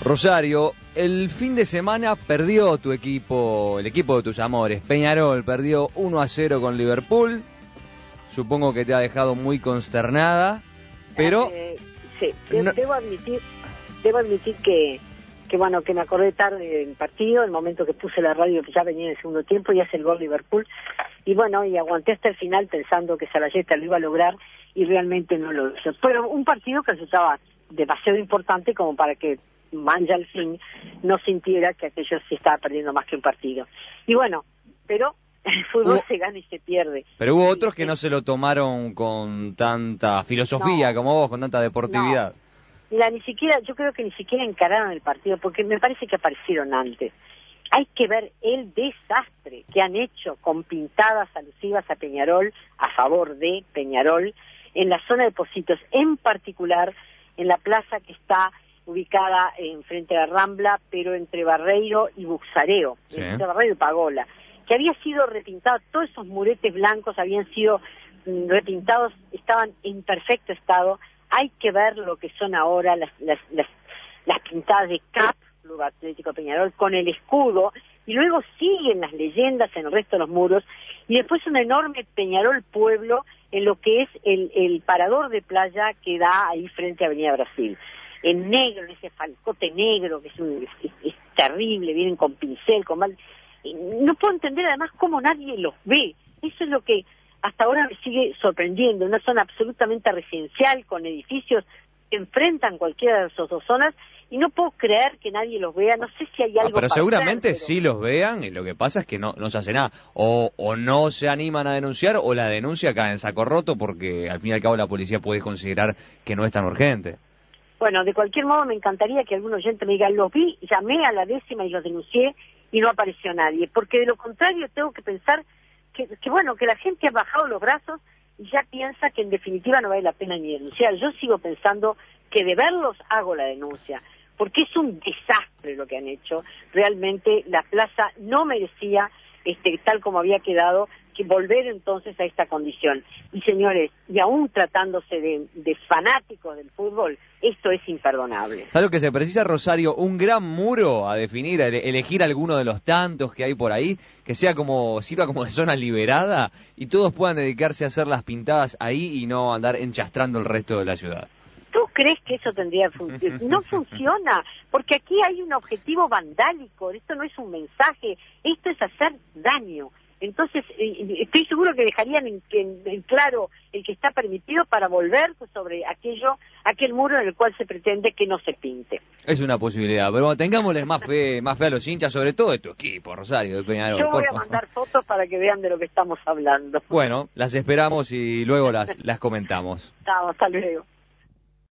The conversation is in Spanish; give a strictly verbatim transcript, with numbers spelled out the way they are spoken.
Rosario, el fin de semana perdió tu equipo, el equipo de tus amores. Peñarol perdió uno a cero con Liverpool. Supongo que te ha dejado muy consternada, pero... Eh, sí, de- no... debo admitir, debo admitir que, que, bueno, que me acordé tarde del partido, el momento que puse la radio, que ya venía en el segundo tiempo, y hace el gol Liverpool. Y bueno, y aguanté hasta el final pensando que Salayeta lo iba a lograr, y realmente no lo hizo. Pero un partido que resultaba demasiado importante como para que Manja al fin no sintiera que aquello sí estaba perdiendo más que un partido. Y bueno, pero el fútbol hubo, se gana y se pierde. Pero hubo otros que no se lo tomaron con tanta filosofía No, como vos, con tanta deportividad. No. Mira, ni siquiera, yo creo que ni siquiera encararon el partido, porque me parece que aparecieron antes. Hay que ver el desastre que han hecho con pintadas alusivas a Peñarol, a favor de Peñarol, en la zona de Pocitos, en particular en la plaza que está ubicada en frente a la Rambla, pero entre Barreiro y Buxareo, Sí. entre Barreiro y Pagola, que había sido repintado, todos esos muretes blancos habían sido mm, repintados, estaban en perfecto estado. Hay que ver lo que son ahora las, las, las, las pintadas de C A P, Club Atlético Peñarol, con el escudo, y luego siguen las leyendas en el resto de los muros, y después un enorme Peñarol Pueblo en lo que es el, el parador de playa que da ahí frente a Avenida Brasil. En negro, en ese falcote negro, que es, un, es, es terrible, vienen con pincel, con mal... No puedo entender además cómo nadie los ve. Eso es lo que hasta ahora me sigue sorprendiendo. Una zona absolutamente residencial, con edificios que enfrentan cualquiera de esas dos zonas, y no puedo creer que nadie los vea. No sé si hay algo Ah, pero para seguramente hacer, pero... sí los vean, y lo que pasa es que no, no se hace nada. O, o no se animan a denunciar, o la denuncia cae en saco roto, porque al fin y al cabo la policía puede considerar que no es tan urgente. Bueno, de cualquier modo me encantaría que algún oyente me diga, los vi, llamé a la décima y los denuncié y no apareció nadie, porque de lo contrario tengo que pensar que, que bueno, que la gente ha bajado los brazos y ya piensa que en definitiva no vale la pena ni denunciar. Yo sigo pensando que de verlos hago la denuncia, porque es un desastre lo que han hecho. Realmente la plaza no merecía, este, tal como había quedado, que volver entonces a esta condición. Y señores, y aún tratándose de, de fanáticos del fútbol, esto es imperdonable. ¿Sabes lo que se precisa, Rosario? Un gran muro a definir, a ele- elegir alguno de los tantos que hay por ahí, que sea como, sirva como de zona liberada, y todos puedan dedicarse a hacer las pintadas ahí y no andar enchastrando el resto de la ciudad. ¿Tú crees que eso tendría que funcionar? No funciona, porque aquí hay un objetivo vandálico, esto no es un mensaje, esto es hacer daño. Entonces, eh, estoy seguro que dejarían en, en, en claro el que está permitido para volver sobre aquello, aquel muro en el cual se pretende que no se pinte. Es una posibilidad, pero bueno, tengámosles más fe, más fe a los hinchas, sobre todo de tu equipo, Rosario, de Peñarol. Yo voy por a favor. mandar fotos para que vean de lo que estamos hablando. Bueno, las esperamos y luego las, las comentamos. Chao, hasta luego.